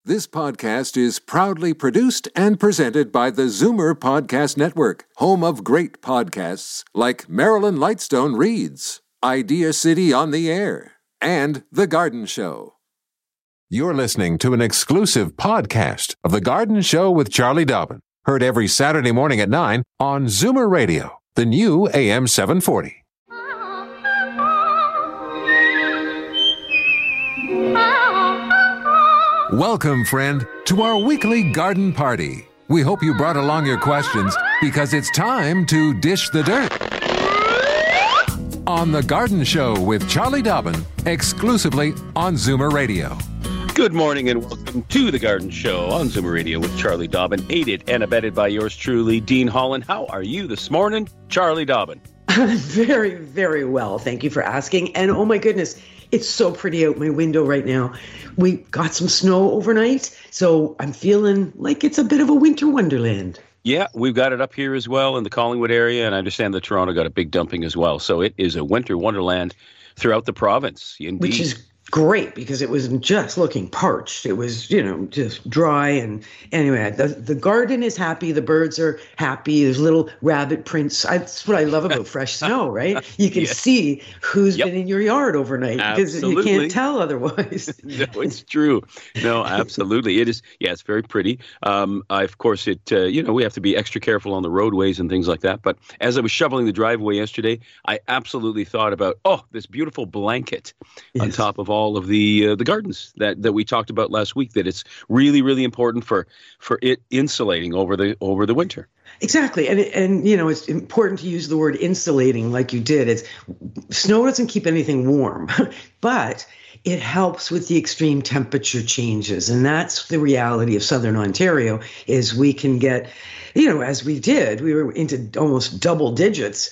This podcast is proudly produced and presented by the Zoomer Podcast Network, home of great podcasts like Marilyn Lightstone Reads, Idea City on the Air, and The Garden Show. You're listening to an exclusive podcast of The Garden Show with Charlie Dobbin, heard every Saturday morning at 9 on Zoomer Radio, the new AM 740. Welcome, friend, to our weekly garden party. We hope you brought along your questions because it's time to dish the dirt. On The Garden Show with Charlie Dobbin, exclusively on Zoomer Radio. Good morning and welcome to The Garden Show on Zoomer Radio with Charlie Dobbin, aided and abetted by yours truly, Dean Holland. How are you this morning, Charlie Dobbin? Very, very well. Thank you for asking. And oh my goodness, it's so pretty out my window right now. We got some snow overnight, so I'm feeling like it's a bit of a winter wonderland. Yeah, we've got it up here as well in the Collingwood area, and I understand that Toronto got a big dumping as well. So it is a winter wonderland throughout the province, indeed. Which is great because it wasn't just looking parched. It was, just dry. And anyway, the garden is happy. The birds are happy. There's little rabbit prints. That's what I love about fresh snow, right? You can see who's been in your yard overnight because you can't tell otherwise. No, it's true. No, absolutely. It is. Yeah, it's very pretty. Of course, we have to be extra careful on the roadways and things like that. But as I was shoveling the driveway yesterday, I absolutely thought about, this beautiful blanket on top of all of the gardens that we talked about last week, that it's really, really important for it insulating over the winter. Exactly. And it's important to use the word insulating like you did. Snow doesn't keep anything warm, but it helps with the extreme temperature changes. And that's the reality of Southern Ontario is we can get, as we did, we were into almost double digits,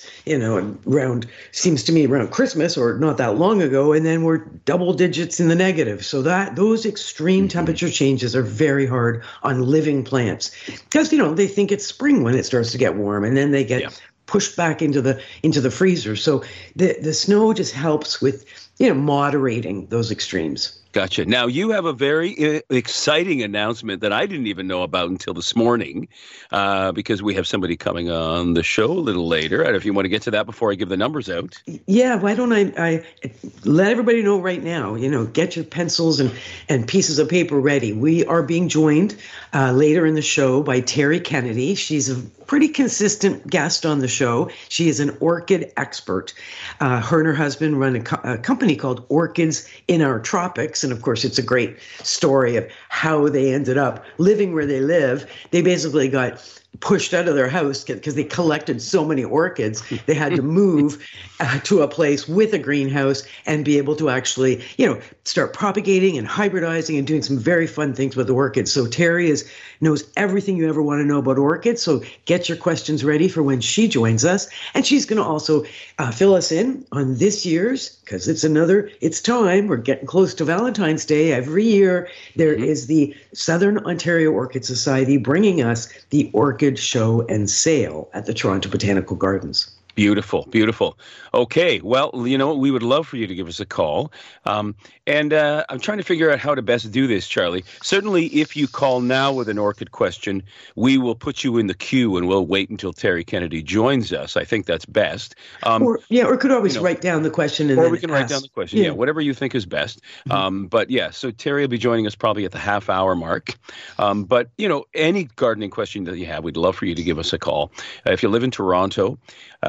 seems to me around Christmas or not that long ago. And then we're double digits in the negative. So those extreme temperature changes are very hard on living plants because, they think it's spring when it starts to get warm and then they get pushed back into the freezer. So the snow just helps with, moderating those extremes. Gotcha. Now, you have a very exciting announcement that I didn't even know about until this morning because we have somebody coming on the show a little later. I don't know if you want to get to that before I give the numbers out. Yeah, why don't I let everybody know right now, get your pencils and pieces of paper ready. We are being joined later in the show by Terry Kennedy. She's a pretty consistent guest on the show. She is an orchid expert. Her and her husband run a company called Orchids in Our Tropics. And of course, it's a great story of how they ended up living where they live. They basically got pushed out of their house because they collected so many orchids. They had to move to a place with a greenhouse and be able to actually, start propagating and hybridizing and doing some very fun things with orchids. So Terry knows everything you ever want to know about orchids. So get your questions ready for when she joins us. And she's going to also fill us in on this year's, because it's time. We're getting close to Valentine's Day. Every year there is the Southern Ontario Orchid Society bringing us the Orchid Show and Sale at the Toronto Botanical Gardens. Beautiful, beautiful. Okay, well, we would love for you to give us a call. And I'm trying to figure out how to best do this, Charlie. Certainly, if you call now with an orchid question, we will put you in the queue and we'll wait until Terry Kennedy joins us. I think that's best. Or could always write down the question and or then we can write down the question. Yeah, whatever you think is best. But so Terry will be joining us probably at the half-hour mark. But, any gardening question that you have, we'd love for you to give us a call. If you live in Toronto,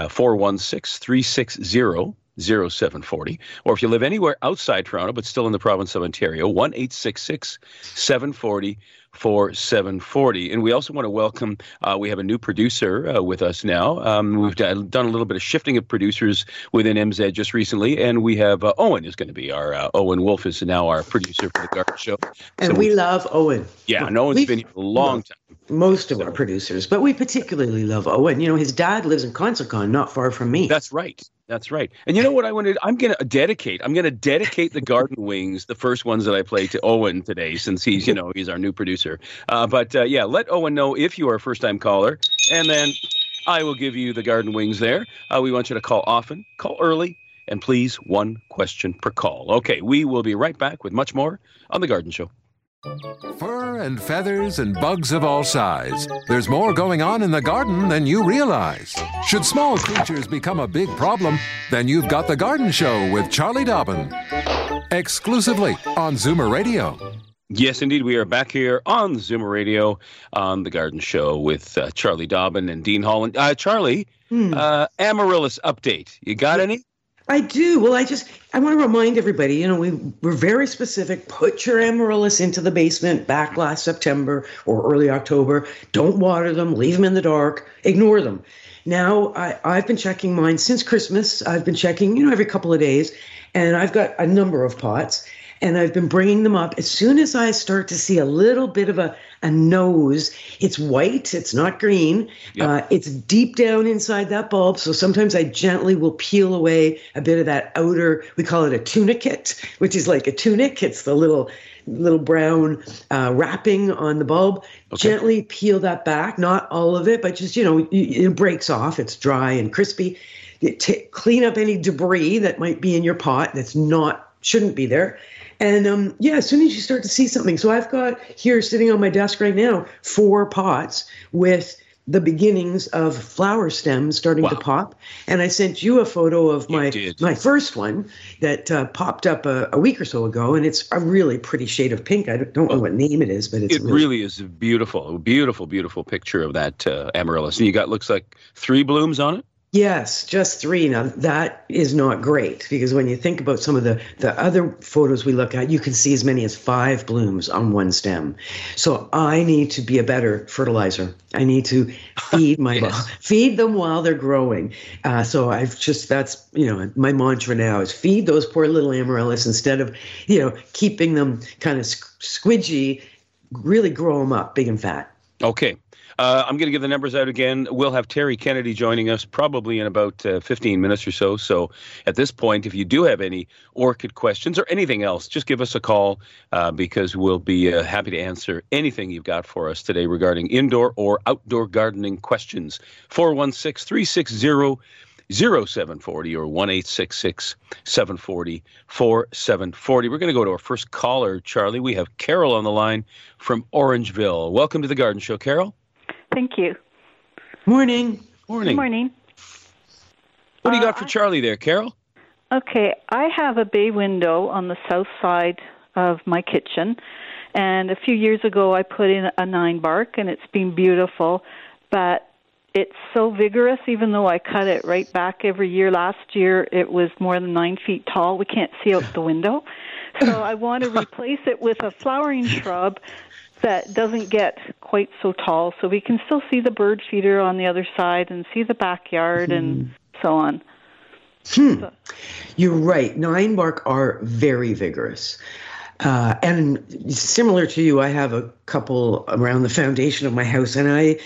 416-360-0740. Or if you live anywhere outside Toronto, but still in the province of Ontario, 1-866-740-4740. And we also want to welcome, we have a new producer with us now. We've done a little bit of shifting of producers within MZ just recently. And we have Owen is going to be our, Owen Wolf is now our producer for the Garden Show. And we love Owen. Yeah, and Owen's been here a long time. Most of our producers, but we particularly love Owen. His dad lives in Consacon, not far from me. That's right. That's right. And you know what I wanted? I'm going to dedicate the Garden Wings, the first ones that I played, to Owen today, since he's our new producer. But let Owen know if you are a first-time caller, and then I will give you the Garden Wings there. We want you to call often, call early, and please, one question per call. Okay, we will be right back with much more on The Garden Show. Fur and feathers and bugs of all size. There's more going on in the garden than you realize. Should small creatures become a big problem, then you've got The Garden Show with Charlie Dobbin. Exclusively on Zoomer Radio. Yes, indeed. We are back here on Zoomer Radio on The Garden Show with Charlie Dobbin and Dean Holland. Charlie, Amaryllis update. You got any? I do. Well, I want to remind everybody, we're very specific. Put your amaryllis into the basement back last September or early October. Don't water them. Leave them in the dark. Ignore them. Now, I've been checking mine since Christmas. I've been checking, every couple of days. And I've got a number of pots. And I've been bringing them up. As soon as I start to see a little bit of a nose, it's white, it's not green. Yep. It's deep down inside that bulb. So sometimes I gently will peel away a bit of that outer, we call it a tunicate, which is like a tunic. It's the little brown wrapping on the bulb. Okay. Gently peel that back, not all of it, but just, it breaks off. It's dry and crispy. Clean up any debris that might be in your pot shouldn't be there. And as soon as you start to see something. So I've got here sitting on my desk right now 4 pots with the beginnings of flower stems starting to pop. And I sent you a photo of my first one that popped up a week or so ago. And it's a really pretty shade of pink. I don't know what name it is, but it really is a beautiful picture of that amaryllis. And you got, looks like 3 blooms on it? Yes, just 3. Now, that is not great because when you think about some of the other photos we look at, you can see as many as 5 blooms on one stem. So I need to be a better fertilizer. I need to feed feed them while they're growing. So that's my mantra now is feed those poor little amaryllis instead of, keeping them kind of squidgy, really grow them up big and fat. Okay. I'm going to give the numbers out again. We'll have Terry Kennedy joining us probably in about 15 minutes or so. So at this point, if you do have any orchid questions or anything else, just give us a call because we'll be happy to answer anything you've got for us today regarding indoor or outdoor gardening questions. 416-360-0740 or 1-866-740-4740. We're going to go to our first caller, Charlie. We have Carol on the line from Orangeville. Welcome to the Garden Show, Carol. Thank you. Morning. Good morning. What do you got for Charlie there, Carol? Okay, I have a bay window on the south side of my kitchen, and a few years ago I put in a 9-bark, and it's been beautiful, but it's so vigorous, even though I cut it right back every year. Last year it was more than 9 feet tall. We can't see out the window. So I want to replace it with a flowering shrub that doesn't get quite so tall, so we can still see the bird feeder on the other side and see the backyard and so on. So. You're right. 9-bark are very vigorous. And similar to you, I have a couple around the foundation of my house, and I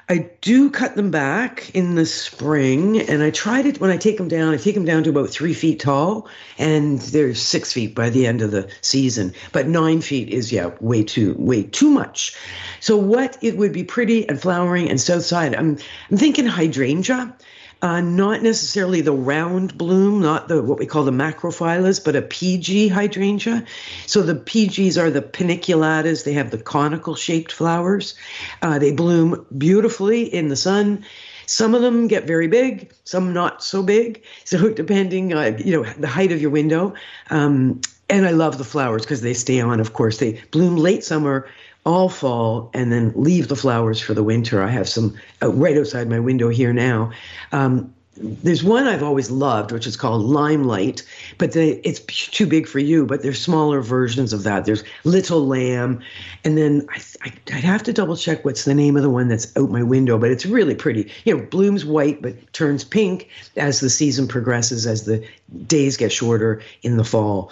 do cut them back in the spring, and I tried it when I take them down to about 3 feet tall, and they're 6 feet by the end of the season. But 9 feet is, way too much. So what it would be pretty and flowering and south side, I'm thinking hydrangea. Not necessarily the round bloom, not what we call the macrophyllus, but a PG hydrangea. So the PGs are the paniculatas. They have the conical shaped flowers. They bloom beautifully in the sun. Some of them get very big, some not so big. So depending, the height of your window. And I love the flowers because they stay on, of course. They bloom late summer, all fall, and then leave the flowers for the winter. I have some right outside my window here now. There's one I've always loved, which is called Limelight, but it's too big for you, but there's smaller versions of that. There's Little Lamb, and then I'd have to double check what's the name of the one that's out my window, but it's really pretty. Blooms white, but turns pink as the season progresses, as the days get shorter in the fall.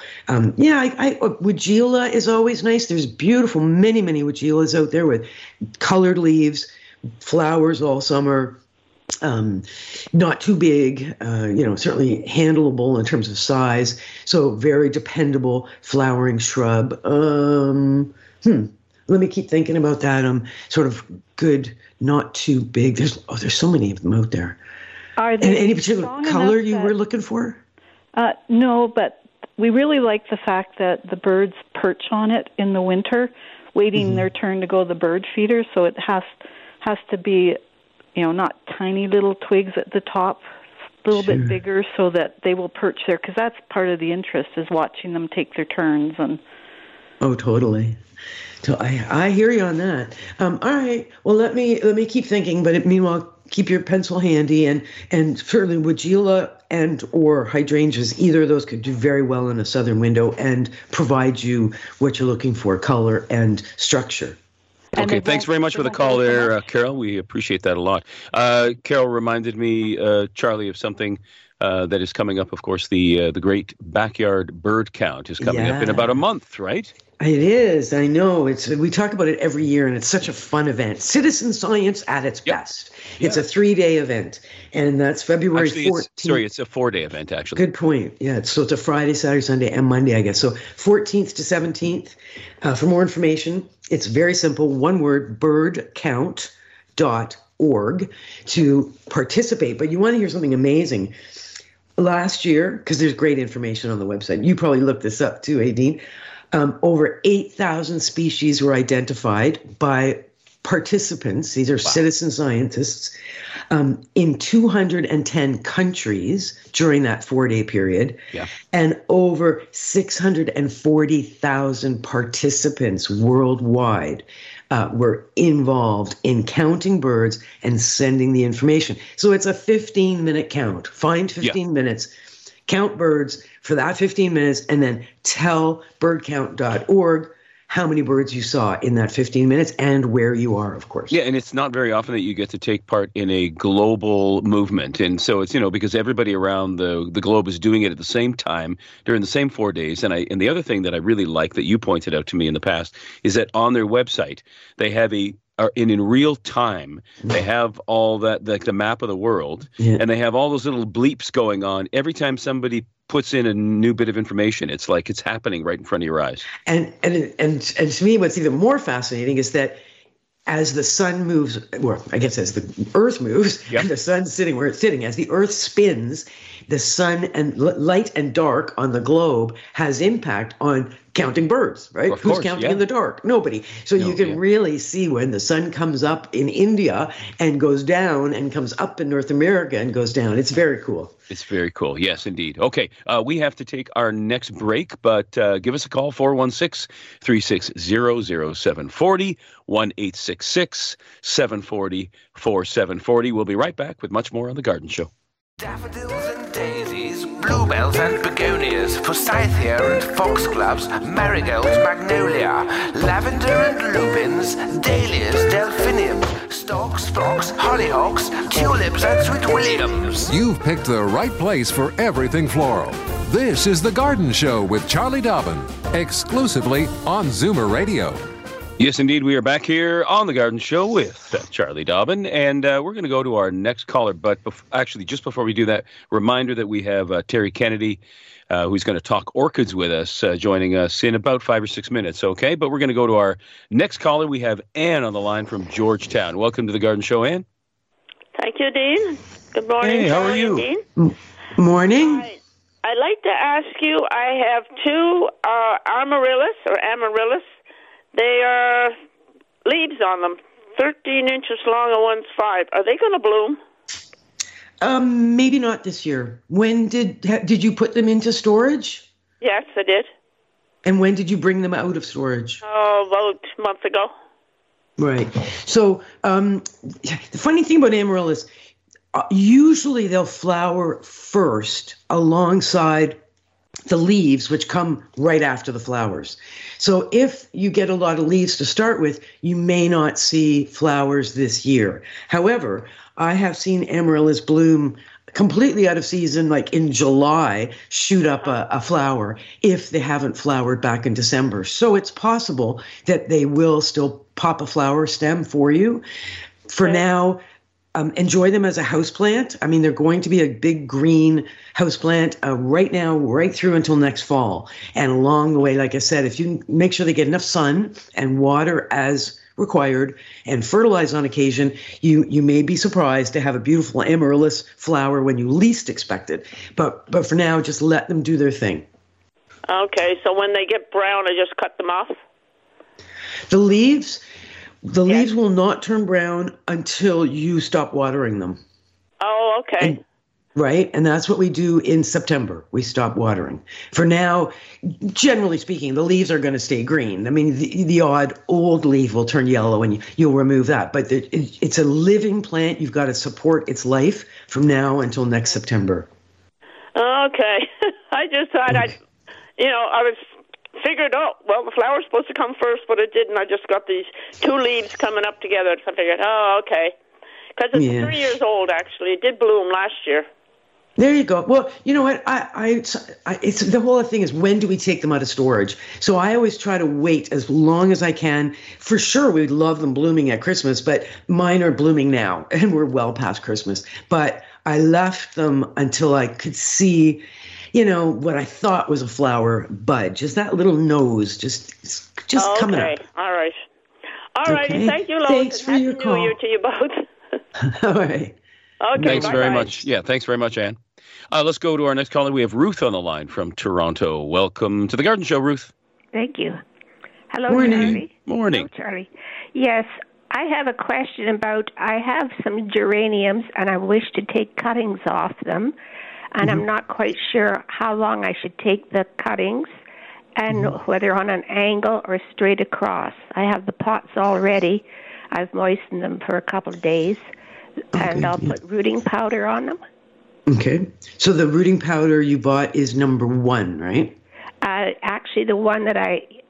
Weigela is always nice. There's beautiful, many, many Weigelas out there with colored leaves, flowers all summer. Not too big, certainly handleable in terms of size. So very dependable flowering shrub. Let me keep thinking about that. Sort of good, not too big. There's so many of them out there. Are they any particular color you were looking for? No, but we really like the fact that the birds perch on it in the winter, waiting their turn to go to the bird feeder. So it has to be, not tiny little twigs at the top, a little bit bigger, so that they will perch there. Because that's part of the interest, is watching them take their turns. And oh, totally. So I hear you on that. All right. Well, let me keep thinking. But meanwhile, keep your pencil handy, and certainly Weigela and or hydrangeas, either of those could do very well in a southern window and provide you what you're looking for, color and structure. Okay, thanks very much for the call there, Carol. We appreciate that a lot. Carol reminded me, Charlie, of something that is coming up. Of course, the great backyard bird count is coming up in about a month, right? It is. I know. We talk about it every year, and it's such a fun event. Citizen science at its best. Yeah. It's a 3-day event, and that's February 14th. It's a 4-day event, actually. Good point. Yeah, so it's a Friday, Saturday, Sunday, and Monday, I guess. So 14th to 17th. For more information, it's very simple. One word, birdcount.org to participate. But you want to hear something amazing. Last year, because there's great information on the website. You probably looked this up too, Aideen. Over 8,000 species were identified by participants. These are citizen scientists in 210 countries during that 4-day period. Yeah. And over 640,000 participants worldwide were involved in counting birds and sending the information. So it's a 15-minute count. Find 15 minutes. Count birds for that 15 minutes, and then tell birdcount.org how many birds you saw in that 15 minutes and where you are, of course. Yeah, and it's not very often that you get to take part in a global movement. And so it's, because everybody around the globe is doing it at the same time during the same 4 days. And the other thing that I really like that you pointed out to me in the past is that on their website, they have in real time, they have all that, like the map of the world, and they have all those little bleeps going on every time somebody puts in a new bit of information. It's like it's happening right in front of your eyes. And to me, what's even more fascinating is that as the sun moves, or I guess as the Earth moves, and the sun's sitting where it's sitting, as the Earth spins, the sun and light and dark on the globe has impact on counting birds, right? Who's counting in the dark? Nobody. So you can really see when the sun comes up in India and goes down, and comes up in North America and goes down. It's very cool. It's very cool. Yes, indeed. Okay, we have to take our next break, but give us a call, 416-360-0740, 1-866-740-4740. We'll be right back with much more on The Garden Show. Daffodils and daisies, bluebells and begonias, forsythia and foxgloves, marigolds, magnolia, lavender and lupins, dahlias, delphiniums, stalks, phlox, hollyhocks, tulips and sweet williams. You've picked the right place for everything floral. This is The Garden Show with Charlie Dobbin, exclusively on Zoomer Radio. Yes, indeed. We are back here on The Garden Show with Charlie Dobbin, and we're going to go to our next caller. But actually, just before we do that, reminder that we have Terry Kennedy, who's going to talk orchids with us, joining us in about 5 or 6 minutes, okay? But we're going to go to our next caller. We have Anne on the line from Georgetown. Welcome to The Garden Show, Anne. Thank you, Dean. Good morning. Hey, how are you? Dean. Morning. I'd like to ask you, I have 2 amaryllis. They are leaves on them, 13 inches long and one's 5. Are they going to bloom? Maybe not this year. When did you put them into storage? Yes, I did. And when did you bring them out of storage? Oh, about a month ago. Right. So the funny thing about amaryllis, usually they'll flower first alongside the leaves, which come right after the flowers. So if you get a lot of leaves to start with, you may not see flowers this year. However, I have seen amaryllis bloom completely out of season, like in July, shoot up a flower if they haven't flowered back in December. So it's possible that they will still pop a flower stem for you. For now, enjoy them as a houseplant. I mean, they're going to be a big green houseplant right now, right through until next fall. And along the way, like I said, if you make sure they get enough sun and water as required and fertilize on occasion, you may be surprised to have a beautiful amaryllis flower when you least expect it. But for now, just let them do their thing. Okay, so when they get brown, I just cut them off? The leaves will not turn brown until you stop watering them. Oh, okay. Right? And that's what we do in September. We stop watering. For now, generally speaking, the leaves are going to stay green. I mean, the odd old leaf will turn yellow and you'll remove that. But it's a living plant. You've got to support its life from now until next September. Okay. I just thought I was figured, the flower's supposed to come first, but it didn't. I just got these two leaves coming up together. So I figured, okay. Because it's 3 years old, actually. It did bloom last year. There you go. Well, you know what? It's the whole thing is, when do we take them out of storage? So I always try to wait as long as I can. For sure, we'd love them blooming at Christmas, but mine are blooming now, and we're well past Christmas. But I left them until I could see, what I thought was a flower bud, just that little nose, just coming up. All right. All right. Thank you, Lois. Thanks for your call. Happy New Year to you both. All right. Okay. Thanks very much. Yeah, thanks very much, Anne. Let's go to our next caller. We have Ruth on the line from Toronto. Welcome to the Garden Show, Ruth. Thank you. Hello, Morning. Charlie. Morning. Hello, Charlie. Yes, I have a question about, I have some geraniums and I wish to take cuttings off them, and I'm not quite sure how long I should take the cuttings and whether on an angle or straight across. I have the pots all ready. I've moistened them for a couple of days, and I'll put rooting powder on them. Okay. So the rooting powder you bought is number 1, right? Actually, the one that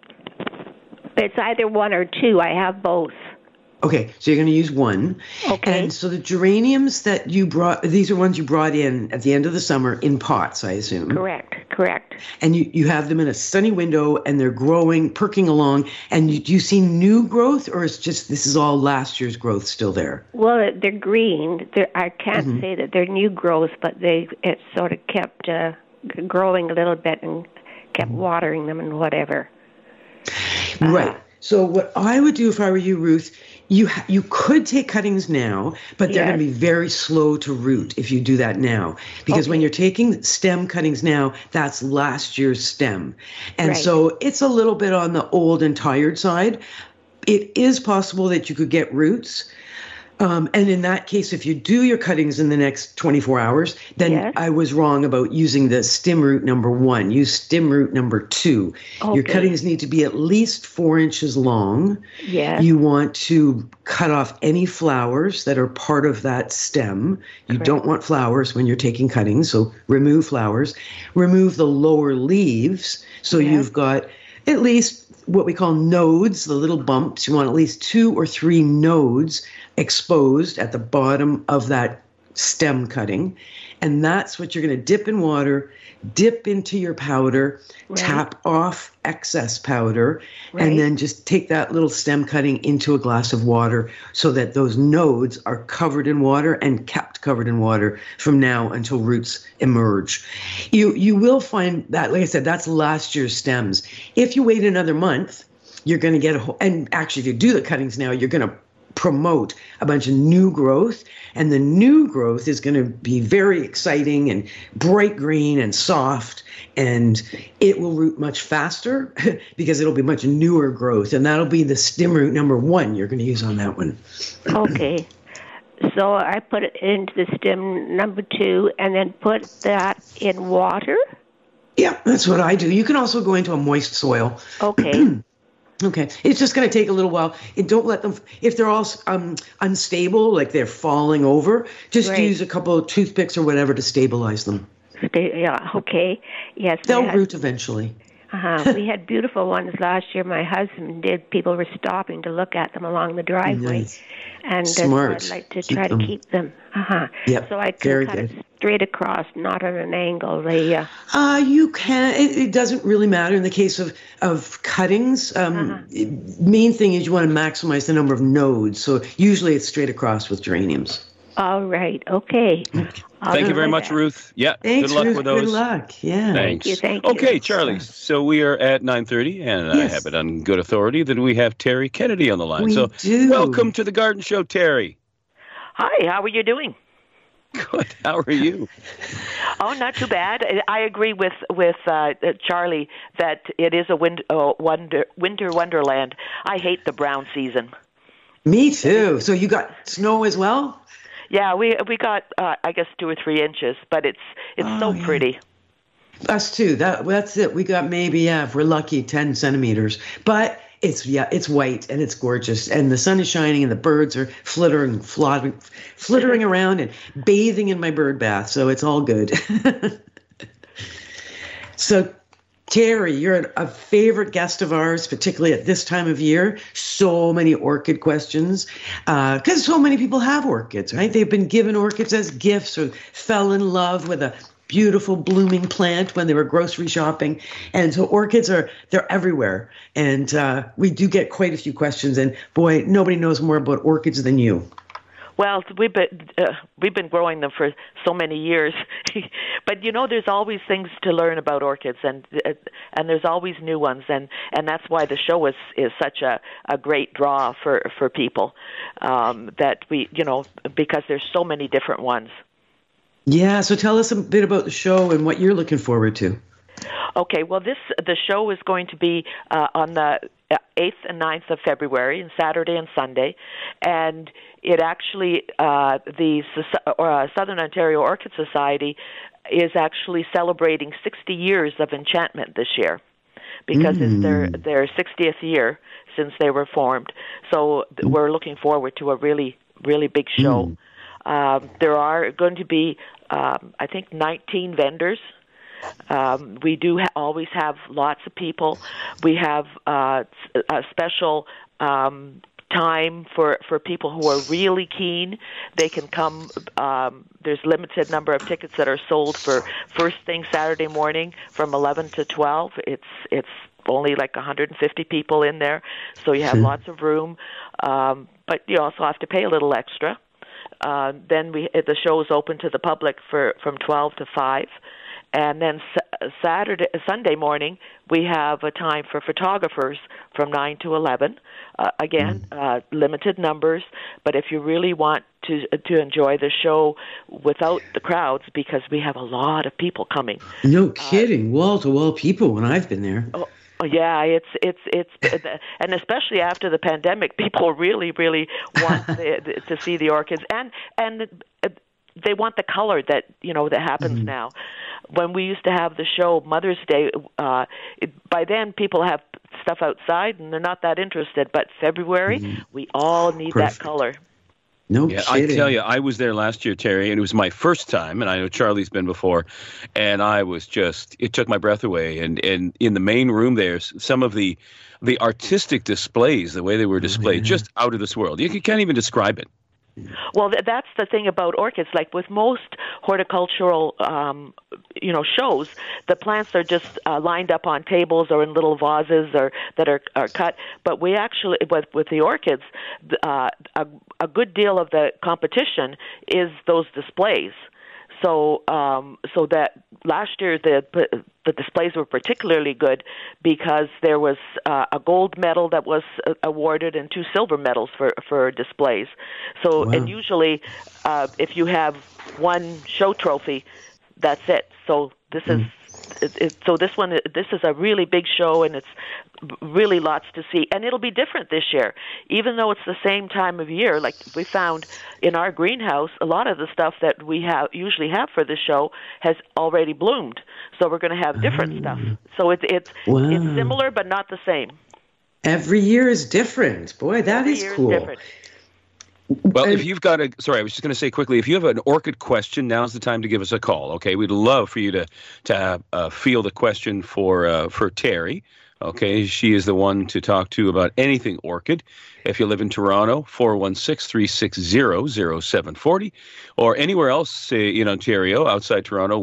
it's either 1 or 2. I have both. Okay, so you're going to use 1. Okay. And so the geraniums that you brought, these are ones you brought in at the end of the summer in pots, I assume. Correct. And you have them in a sunny window, and they're growing, perking along. And do you see new growth, or is just this is all last year's growth still there? Well, they're green. I can't say that they're new growth, but it sort of kept growing a little bit and kept watering them and whatever. Right. So what I would do if I were you, Ruth, you could take cuttings now, but they're going to be very slow to root if you do that now. Because when you're taking stem cuttings now, that's last year's stem. And so it's a little bit on the old and tired side. It is possible that you could get roots. And in that case, if you do your cuttings in the next 24 hours, then I was wrong about using the stem root number 1. Use stem root number 2. Okay. Your cuttings need to be at least 4 inches long. Yes. You want to cut off any flowers that are part of that stem. You don't want flowers when you're taking cuttings, so remove flowers. Remove the lower leaves, so you've got at least what we call nodes, the little bumps. You want at least 2 or 3 nodes exposed at the bottom of that stem cutting. And that's what you're going to dip in water, dip into your powder, tap off excess powder, and then just take that little stem cutting into a glass of water so that those nodes are covered in water and kept covered in water from now until roots emerge. You will find that, like I said, that's last year's stems. If you wait another month, you're going to get and actually if you do the cuttings now, you're going to promote a bunch of new growth, and the new growth is going to be very exciting and bright green and soft, and it will root much faster because it'll be much newer growth, and that'll be the stem root number 1 you're going to use on that one. Okay. So I put it into the stem number 2 and then put that in water? Yeah, that's what I do. You can also go into a moist soil. Okay. Okay. It's just going to take a little while. Don't let them, if they're all unstable, like they're falling over, just use a couple of toothpicks or whatever to stabilize them. Yeah, okay. Yes. They'll root eventually. We had beautiful ones last year. My husband did. People were stopping to look at them along the driveway. Nice. And Smart. I'd like to try to keep them. Yep. So I can cut it straight across, not on an angle. You can. It doesn't really matter in the case of cuttings. Main thing is you want to maximize the number of nodes. So usually it's straight across with geraniums. All right. Okay. Thank you very much, Ruth. Yeah. Thanks, good luck Ruth. with those. Good luck. Yeah. Thanks. Thank you. Okay, Charlie. So we are at 9:30, and I have it on good authority that we have Terry Kennedy on the line. We do. Welcome to the Garden Show, Terry. Hi. How are you doing? Good. How are you? Oh, not too bad. I agree with Charlie that it is a winter wonderland. I hate the brown season. Me too. So you got snow as well? Yeah, we got I guess 2 or 3 inches, but it's so pretty. Us too. That's it. We got maybe, if we're lucky, 10 centimeters. But it's white and it's gorgeous. And the sun is shining and the birds are flittering around and bathing in my bird bath. So it's all good. So, Terry, you're a favorite guest of ours, particularly at this time of year. So many orchid questions, because so many people have orchids, right? They've been given orchids as gifts or fell in love with a beautiful blooming plant when they were grocery shopping. And so orchids they're everywhere. And we do get quite a few questions. And boy, nobody knows more about orchids than you. Well, we've been growing them for so many years, but there's always things to learn about orchids, and there's always new ones, and that's why the show is such a great draw for people, that we because there's so many different ones. Yeah, so tell us a bit about the show and what you're looking forward to. Okay, well, the show is going to be on the 8th and 9th of February, and Saturday and Sunday, and it actually, the Southern Ontario Orchid Society is actually celebrating 60 years of enchantment this year, because it's their 60th year since they were formed. So we're looking forward to a really, really big show. There are going to be, I think, 19 vendors. We do always have lots of people. We have a special time for people who are really keen. They can come. There's limited number of tickets that are sold for first thing Saturday morning from 11 to 12. It's only like 150 people in there, so you have lots of room. But you also have to pay a little extra. Then the show is open to the public from 12 to 5. And then Sunday morning, we have a time for photographers from 9 to 11. Again, limited numbers, but if you really want to enjoy the show without the crowds, because we have a lot of people coming. No kidding, wall-to-wall people when I've been there. Oh, yeah, it's and especially after the pandemic, people really, really want to see the orchids, and they want the color that happens now. When we used to have the show Mother's Day, by then people have stuff outside and they're not that interested. But February, we all need that color. No kidding. I tell you, I was there last year, Terry, and it was my first time, and I know Charlie's been before, and I was it took my breath away. And in the main room there's some of the artistic displays, the way they were displayed, just out of this world. You can't even describe it. Well, that's the thing about orchids. Like with most horticultural, shows, the plants are just lined up on tables or in little vases or that are cut. But we actually, with the orchids, a good deal of the competition is those displays. So that last year the displays were particularly good because there was a gold medal that was awarded and 2 silver medals for displays. So and usually if you have one show trophy, that's it. So this is this is a really big show, and it's really lots to see, and it'll be different this year. Even though it's the same time of year, like we found in our greenhouse, a lot of the stuff that we usually have for the show has already bloomed. So we're going to have different stuff. So it's similar but not the same. Every year is different. Boy, that is cool. Different. Well, if you've got I was just going to say quickly, if you have an orchid question, now's the time to give us a call, okay? We'd love for you to field a question for Terry, okay? She is the one to talk to about anything orchid. If you live in Toronto, 416-360-0740, or anywhere else in Ontario, outside Toronto,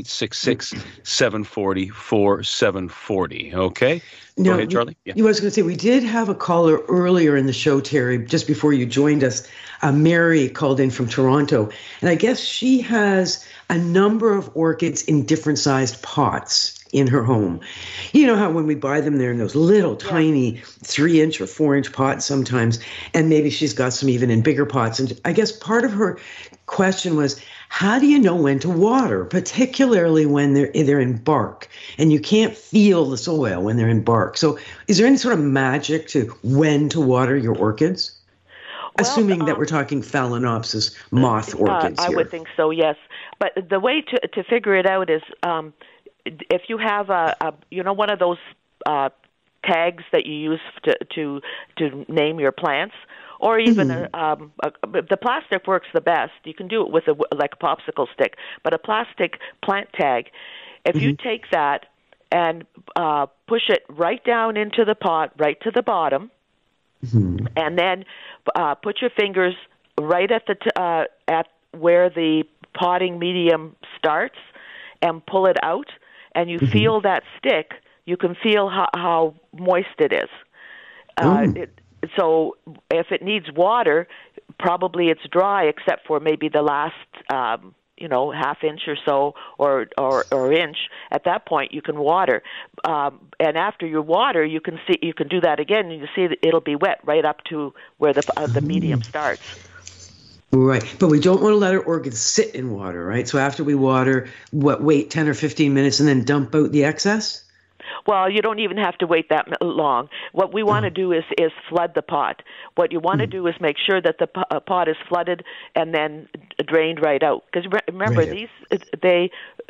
1-866-740-4740, okay? Go ahead, Charlie. Yeah. I was going to say, we did have a caller earlier in the show, Terry, just before you joined us. Mary called in from Toronto, and I guess she has a number of orchids in different sized pots in her home. You know how when we buy them, they're in those little tiny 3-inch or 4-inch pots sometimes, and maybe she's got some even in bigger pots. And I guess part of her question was, How do you know when to water, particularly when they're in bark and you can't feel the soil when they're in bark? So is there any sort of magic to when to water your orchids? Well, assuming that we're talking Phalaenopsis moth orchids I here. would think so, yes. But the way to figure it out is if you have one of those tags that you use to name your plants, or even the plastic works the best. You can do it with like a popsicle stick, but a plastic plant tag. If you take that and push it right down into the pot, right to the bottom, and then put your fingers right at at where the potting medium starts, and pull it out, and you feel that stick. You can feel how moist it is. So if it needs water, probably it's dry, except for maybe the last half inch or so, or inch. At that point, you can water, and after you water, you can do that again, and you see that it'll be wet right up to where the medium starts. Right, but we don't want to let our orchids sit in water, right? So after we water, wait 10 or 15 minutes and then dump out the excess? Well, you don't even have to wait that long. What we want to do is flood the pot. What you want to do is make sure that the pot is flooded and then drained right out. Because remember, these they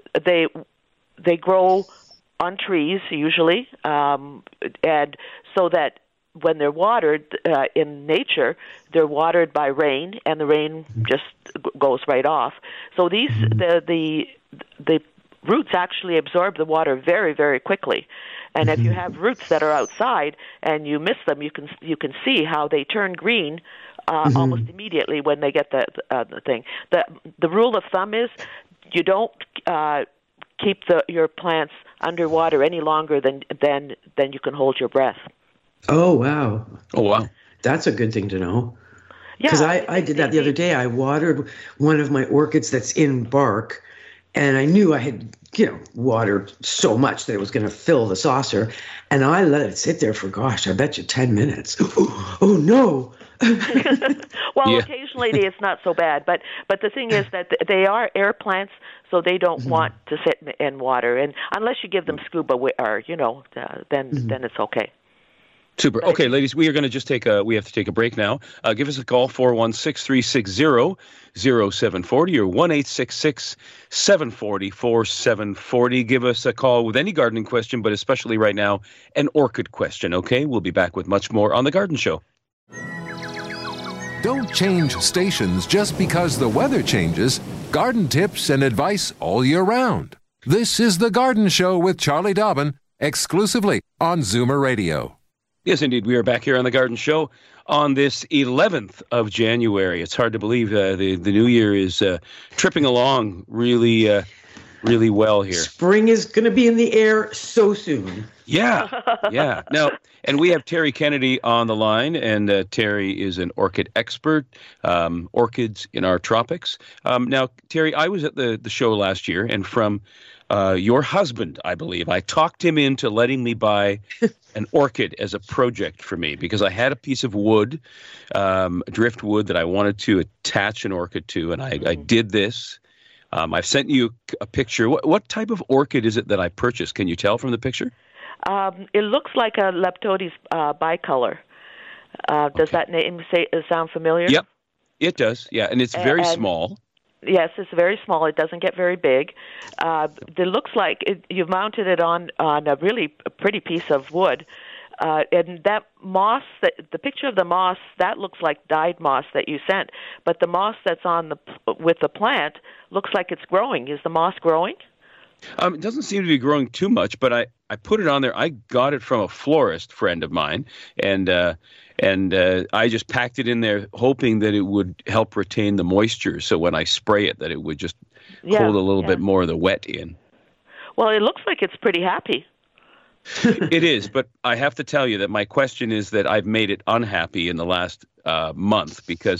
grow on trees usually, and so that when they're watered in nature, they're watered by rain, and the rain just goes right off. So these the roots actually absorb the water very, very quickly. And if you have roots that are outside and you miss them, you can see how they turn green almost immediately when they get the thing. The rule of thumb is you don't keep your plants underwater any longer than you can hold your breath. Oh, wow. Oh, wow. That's a good thing to know. Yeah, because I did that the other day. I watered one of my orchids that's in bark, and I knew I had, watered so much that it was going to fill the saucer, and I let it sit there for, I bet you 10 minutes. Oh no. Well, occasionally it's not so bad, but the thing is that they are air plants, so they don't want to sit in water, and unless you give them scuba or then it's okay. Super. Okay, ladies, we are going to just we have to take a break now. Give us a call, 416-360-0740 or 1-866-740-4740. Give us a call with any gardening question, but especially right now, an orchid question, okay? We'll be back with much more on The Garden Show. Don't change stations just because the weather changes. Garden tips and advice all year round. This is The Garden Show with Charlie Dobbin, exclusively on Zoomer Radio. Yes, indeed. We are back here on The Garden Show on this 11th of January. It's hard to believe the new year is tripping along really well here. Spring is going to be in the air so soon. Yeah. Now, and we have Terry Kennedy on the line, and Terry is an orchid expert, orchids in our tropics. Now, Terry, I was at the show last year, and from your husband, I believe, I talked him into letting me buy an orchid as a project for me because I had a piece of wood, driftwood, that I wanted to attach an orchid to, and I did this. I've sent you a picture. What type of orchid is it that I purchased? Can you tell from the picture? It looks like a Leptodes bicolor. Does that name sound familiar? Yep, it does. Yeah, and it's very small. Yes, it's very small. It doesn't get very big. It looks like you've mounted it on a really pretty piece of wood. And that moss, the picture of the moss, that looks like dyed moss that you sent. But the moss that's with the plant looks like it's growing. Is the moss growing? It doesn't seem to be growing too much, but I put it on there. I got it from a florist friend of mine, and I just packed it in there hoping that it would help retain the moisture, so when I spray it, that it would just hold a little bit more of the wet in. Well, it looks like it's pretty happy. It is, but I have to tell you that my question is that I've made it unhappy in the last month because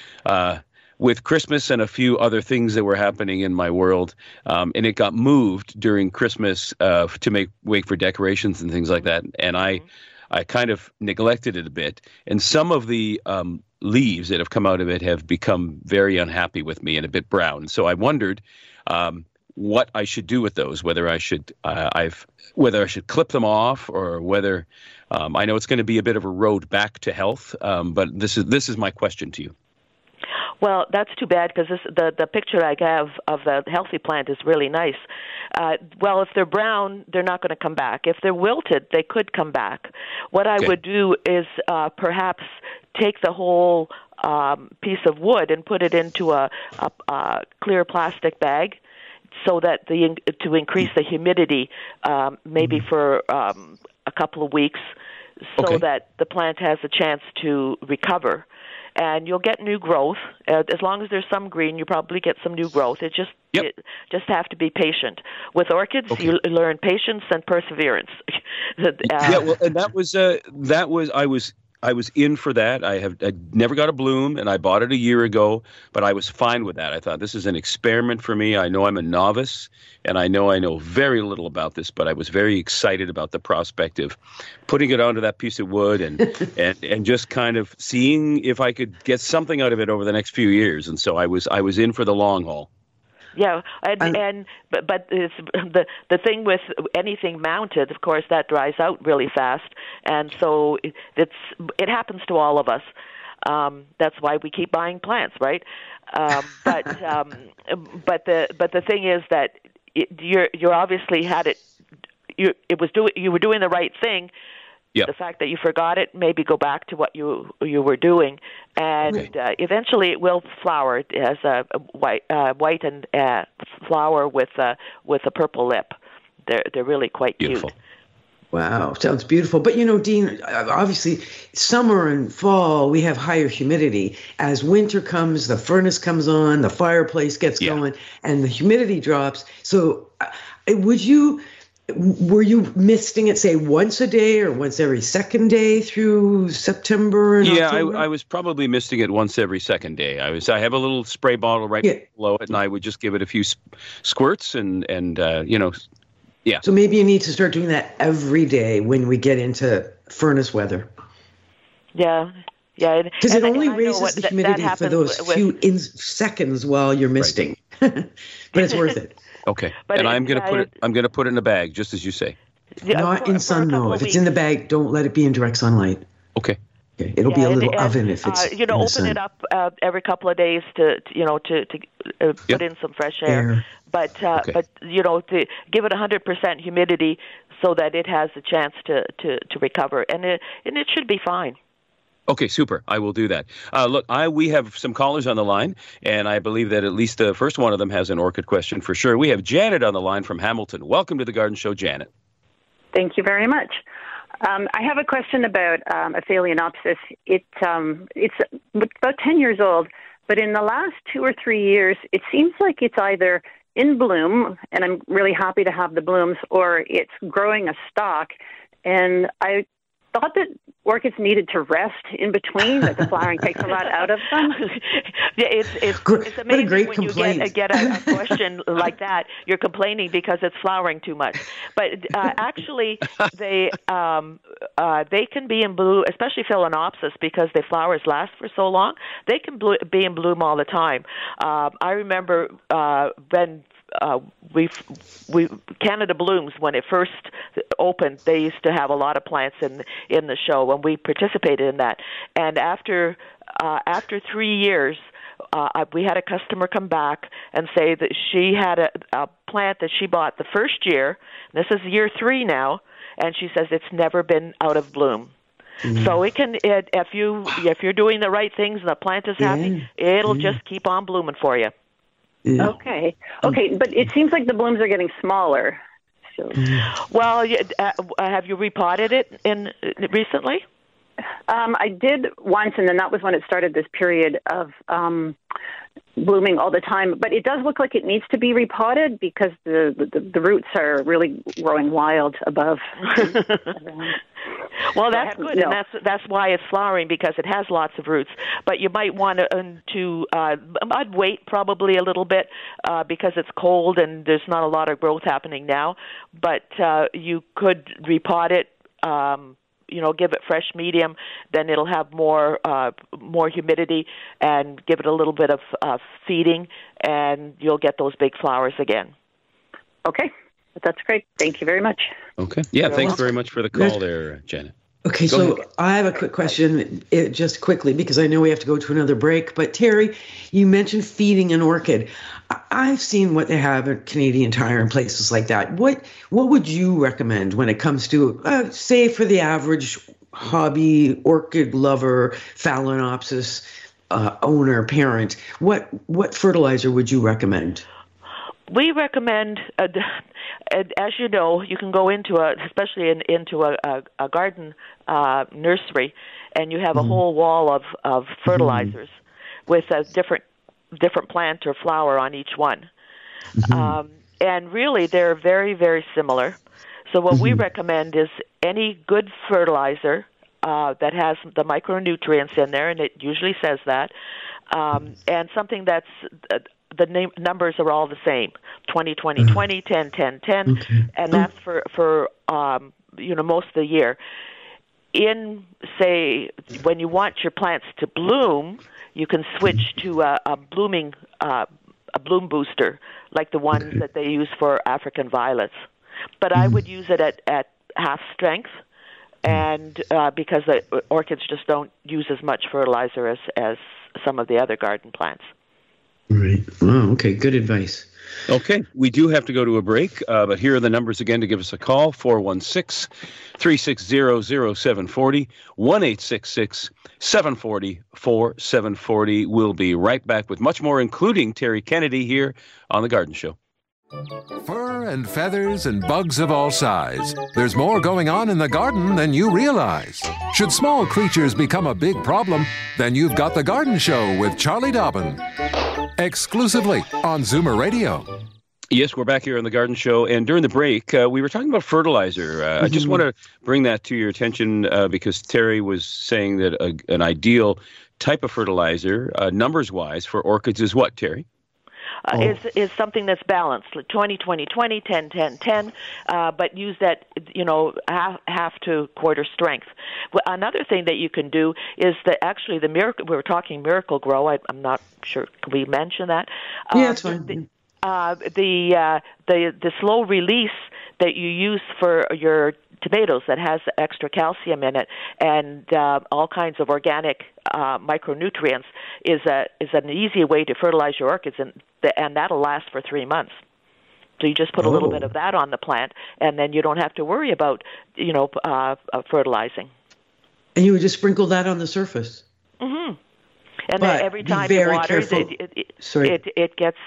with Christmas and a few other things that were happening in my world, and it got moved during Christmas to make way for decorations and things like that, and I kind of neglected it a bit. And some of the leaves that have come out of it have become very unhappy with me and a bit brown. So I wondered what I should do with those, whether I should clip them off, or whether I know it's going to be a bit of a road back to health. But this is my question to you. Well, that's too bad, because the picture I have of the healthy plant is really nice. Well, if they're brown, they're not going to come back. If they're wilted, they could come back. What I would do is perhaps take the whole piece of wood and put it into a clear plastic bag, so that to increase the humidity, maybe for a couple of weeks, so that the plant has a chance to recover. And you'll get new growth. As long as there's some green, you probably get some new growth. It just have to be patient. With orchids, you learn patience and perseverance. And I was in for that. I never got a bloom, and I bought it a year ago, but I was fine with that. I thought, this is an experiment for me. I know I'm a novice, and I know very little about this, but I was very excited about the prospect of putting it onto that piece of wood and just kind of seeing if I could get something out of it over the next few years. And so I was in for the long haul. Yeah, but it's the thing with anything mounted, of course, that dries out really fast, and so it happens to all of us. That's why we keep buying plants, right? But the thing is that you obviously had it. You were doing the right thing. Yep. The fact that you forgot it, maybe go back to what you were doing, and eventually it will flower. It has a white and flower with a purple lip. They're really quite beautiful. Cute. Wow, sounds beautiful. But Dean, obviously summer and fall we have higher humidity. As winter comes, the furnace comes on, the fireplace gets going, and the humidity drops. So, were you misting it, say, once a day or once every second day through September and October? I was probably misting it once every second day. I have a little spray bottle right below it, and I would just give it a few squirts and. So maybe you need to start doing that every day when we get into furnace weather. Yeah. Because it only raises the humidity for those few seconds while you're misting. But it's worth it. Okay, but I'm going to put it in a bag, just as you say. Not in sun, no. If it's in the bag, don't let it be in direct sunlight. Okay. It'll be a little oven if it's in the open sun. it up every couple of days to put in some fresh air. But to give it 100% humidity so that it has a chance to recover, and it should be fine. Okay, super. I will do that. Look, we have some callers on the line, and I believe that at least the first one of them has an orchid question for sure. We have Janet on the line from Hamilton. Welcome to the Garden Show, Janet. Thank you very much. I have a question about a Phalaenopsis. It's about 10 years old, but in the last 2 or 3 years, it seems like it's either in bloom, and I'm really happy to have the blooms, or it's growing a stalk, and I thought that orchids needed to rest in between, that the flowering takes a lot out of them. It's amazing when you get a question like that. You're complaining because it's flowering too much. But actually, they can be in bloom, especially Phalaenopsis, because their flowers last for so long. They can be in bloom all the time. I remember when Canada Blooms, when it first opened, they used to have a lot of plants in the show, and we participated in that. And after 3 years, we had a customer come back and say that she had a plant that she bought the first year. This is year 3 now, and she says it's never been out of bloom. Mm-hmm. So if you're doing the right things and the plant is happy, it'll just keep on blooming for you. Yeah. Okay, but it seems like the blooms are getting smaller. So. Well, have you repotted it recently? I did once, and then that was when it started this period of blooming all the time. But it does look like it needs to be repotted because the roots are really growing wild above. Well, that's good, and that's why it's flowering, because it has lots of roots. But you might want to I'd wait probably a little bit because it's cold and there's not a lot of growth happening now. But you could repot it give it fresh medium, then it'll have more humidity, and give it a little bit of feeding, and you'll get those big flowers again. Okay, that's great. Thank you very much. Okay. Yeah, thanks very much for the call there, Janet. Okay, so I have a quick question, just quickly, because I know we have to go to another break. But Terry, you mentioned feeding an orchid. I've seen what they have at Canadian Tire and places like that. What would you recommend when it comes to, say, for the average hobby orchid lover, Phalaenopsis owner, parent? What fertilizer would you recommend? We recommend, as you know, you can go into especially into a garden nursery, and you have a whole wall of fertilizers with a different plant or flower on each one. And really, they're very, very similar. So what we recommend is any good fertilizer that has the micronutrients in there, and it usually says that, and something that's the numbers are all the same: 20, 20, 20, 10, 10, 10, and that's for most of the year. In, say, when you want your plants to bloom, you can switch to a bloom booster, like the ones that they use for African violets. But I would use it at half strength, and because the orchids just don't use as much fertilizer as some of the other garden plants. Right. Oh, okay. Good advice. Okay. We do have to go to a break, but here are the numbers again to give us a call: 416-360-0740, 1-866-740-4740. We'll be right back with much more, including Terry Kennedy here on The Garden Show. Fur and feathers and bugs of all size. There's more going on in the garden than you realize. Should small creatures become a big problem, then you've got The Garden Show with Charlie Dobbin. Exclusively on Zoomer Radio. Yes, we're back here on The Garden Show, and during the break, we were talking about fertilizer. I just want to bring that to your attention because Terry was saying that an ideal type of fertilizer, numbers-wise, for orchids is what, Terry? Is something that's balanced, like 20, 20, 20, 10, 10, 10, but use that, half to quarter strength. Well, another thing that you can do is actually the miracle. We were talking Miracle-Gro. I'm not sure. Can we mention that? Yeah, it's fine. The slow release that you use for your tomatoes that has extra calcium in it and all kinds of organic micronutrients is an easy way to fertilize your orchids, and that'll last for 3 months. So you just put a little bit of that on the plant, and then you don't have to worry about fertilizing. And you would just sprinkle that on the surface. Mm-hmm. And then every time you water it gets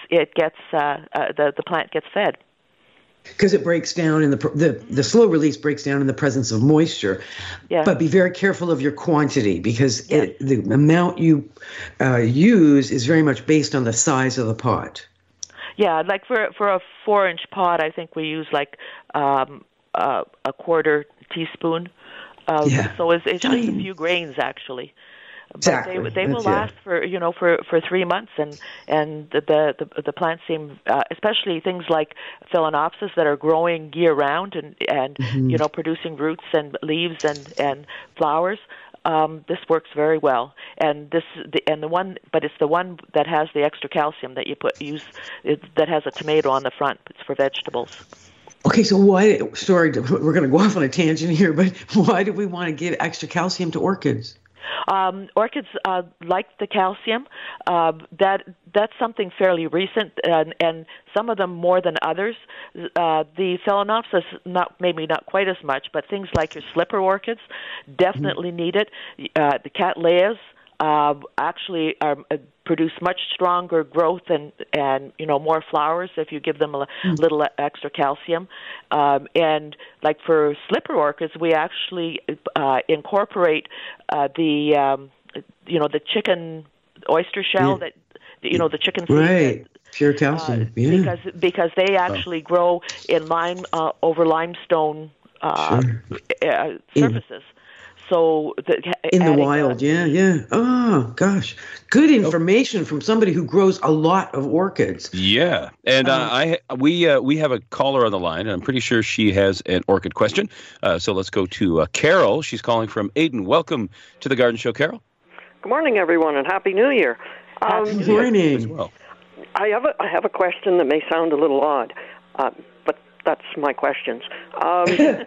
the plant gets fed. Because it breaks down in the slow release breaks down in the presence of moisture. Yeah. But be very careful of your quantity because the amount you use is very much based on the size of the pot. Yeah, like for a 4-inch pot, I think we use like a quarter teaspoon. So it's just a few grains actually. But exactly. They will last for 3 months, and the plants seem, especially things like Phalaenopsis that are growing year round and producing roots and leaves and flowers. This works very well, and it's the one that has the extra calcium that that has a tomato on the front. It's for vegetables. Okay, so why? Sorry, we're going to go off on a tangent here, but why do we want to give extra calcium to orchids? Orchids like the calcium. That's something fairly recent, and some of them more than others. The Phalaenopsis, maybe not quite as much, but things like your slipper orchids definitely need it. The Cattleyas actually produce much stronger growth and more flowers if you give them a little extra calcium. And like for slipper orchids, we actually incorporate the chicken oyster shell that the chicken seed. Right. Pure calcium. Because they actually grow in over limestone surfaces. So in the wild, yeah. Oh gosh, good information from somebody who grows a lot of orchids. Yeah, and we have a caller on the line, and I'm pretty sure she has an orchid question. So let's go to Carol. She's calling from Aden. Welcome to the Garden Show, Carol. Good morning, everyone, and Happy New Year. Good morning. As well. I have a question that may sound a little odd, but that's my questions. Has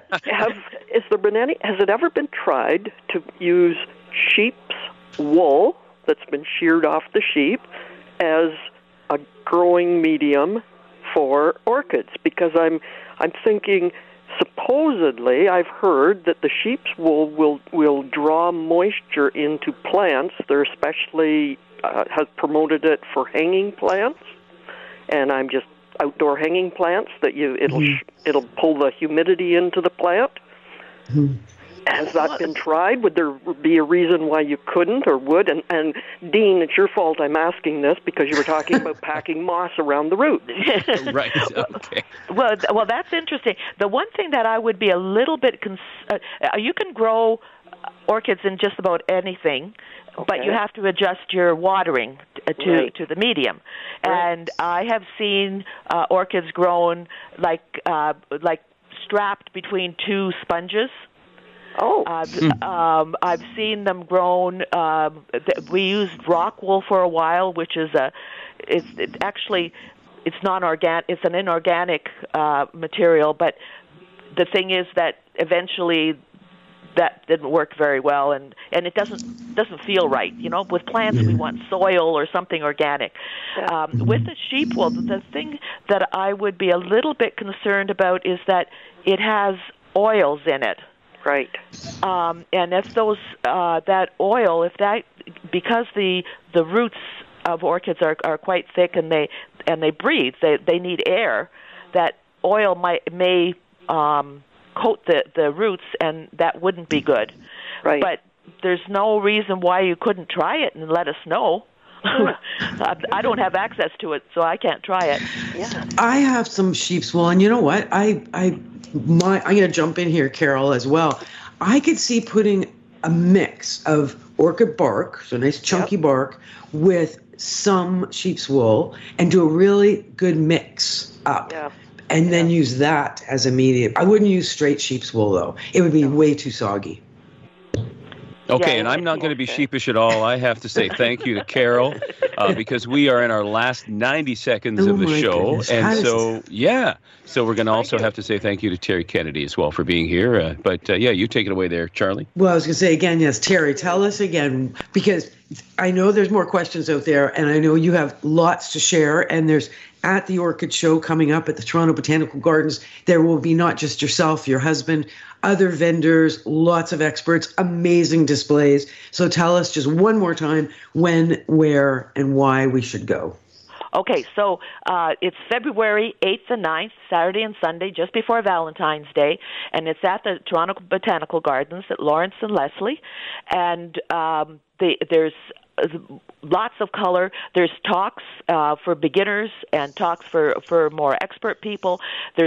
it ever been tried to use sheep's wool that's been sheared off the sheep as a growing medium for orchids? Because I'm thinking, supposedly, I've heard that the sheep's wool will draw moisture into plants. They're especially has promoted it for hanging plants, and I'm just outdoor hanging plants that it'll pull the humidity into the plant. Mm-hmm. Has that been tried? Would there be a reason why you couldn't or would? And Dean, it's your fault I'm asking this because you were talking about packing moss around the roots. Right. Okay. Well, that's interesting. The one thing that I would be a little bit you can grow orchids in just about anything, but you have to adjust your watering to the medium. Right. And I have seen orchids grown like strapped between two sponges. Oh. I've seen them grown. We used rock wool for a while, which is it's non-organic. It's an inorganic material, but the thing is that eventually that didn't work very well, and it doesn't feel right. With plants we want soil or something organic. With the sheep wool, the thing that I would be a little bit concerned about is that it has oils in it. Right. And if those that oil, because the roots of orchids are quite thick and they breathe, they need air. That oil may coat the roots, and that wouldn't be good. Right. But there's no reason why you couldn't try it and let us know. I don't have access to it, so I can't try it. Yeah. I have some sheep's wool, and you know what? I'm going to jump in here, Carol, as well. I could see putting a mix of orchid bark, so nice chunky bark, with some sheep's wool, and do a really good mix up. Yeah. And then use that as a medium. I wouldn't use straight sheep's wool, though. It would be way too soggy. Okay, and I'm not going to be sheepish at all. I have to say thank you to Carol because we are in our last 90 seconds of the show. Goodness. And so we're going to also have to say thank you to Terry Kennedy as well for being here. But you take it away there, Charlie. Well, I was going to say again, yes, Terry, tell us again, because I know there's more questions out there, and I know you have lots to share, and there's at the Orchid Show coming up at the Toronto Botanical Gardens, there will be not just yourself, your husband, other vendors, lots of experts, amazing displays. So tell us just one more time when, where, and why we should go. Okay, so it's February 8th and 9th, Saturday and Sunday, just before Valentine's Day, and it's at the Toronto Botanical Gardens at Lawrence and Leslie, and there's lots of color. There's talks for beginners and talks for more expert people. There's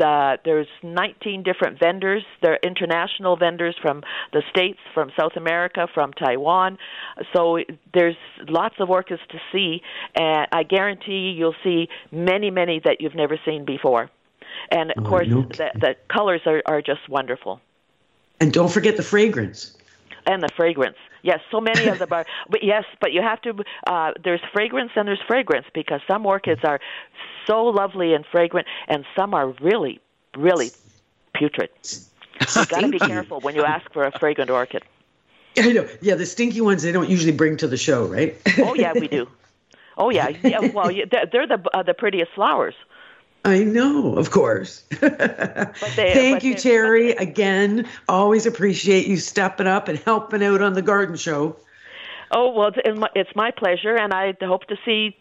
19 different vendors. There are international vendors from the States, from South America, from Taiwan. So there's lots of orchids to see, and I guarantee you'll see many, many that you've never seen before. And of course, the colors are just wonderful. And don't forget the fragrance. And the fragrance. Yes, so many of them are. But yes, but you have to, there's fragrance and there's fragrance, because some orchids are so lovely and fragrant, and some are really, really putrid. You've got to be careful when you ask for a fragrant orchid. I know. Yeah, the stinky ones they don't usually bring to the show, right? Oh, yeah, we do. Oh, yeah. Well, they're the prettiest flowers. I know, of course. Thank you, Terry. Again, always appreciate you stepping up and helping out on the garden show. Oh, well, it's my pleasure, and I hope to see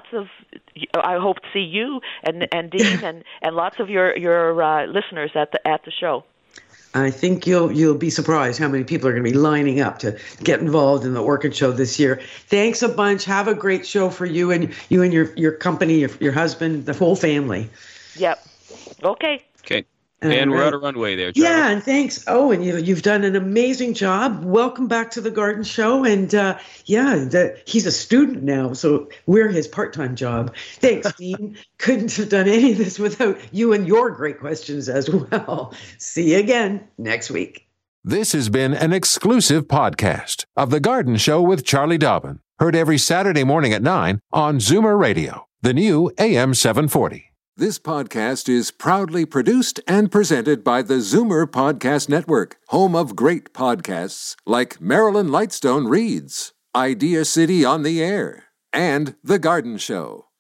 I hope to see you and Dean and lots of your listeners at the show. I think you'll be surprised how many people are going to be lining up to get involved in the Orchid Show this year. Thanks a bunch. Have a great show for you and your company, your husband, the whole family. Yep. Okay. Okay. And we're on a runway there, Charlie. Yeah, and thanks. Oh, and you've done an amazing job. Welcome back to the Garden Show. And he's a student now, so we're his part-time job. Thanks, Dean. Couldn't have done any of this without you and your great questions as well. See you again next week. This has been an exclusive podcast of The Garden Show with Charlie Dobbin. Heard every Saturday morning at 9 on Zoomer Radio, the new AM 740. This podcast is proudly produced and presented by the Zoomer Podcast Network, home of great podcasts like Marilyn Lightstone Reads, Idea City on the Air, and The Garden Show.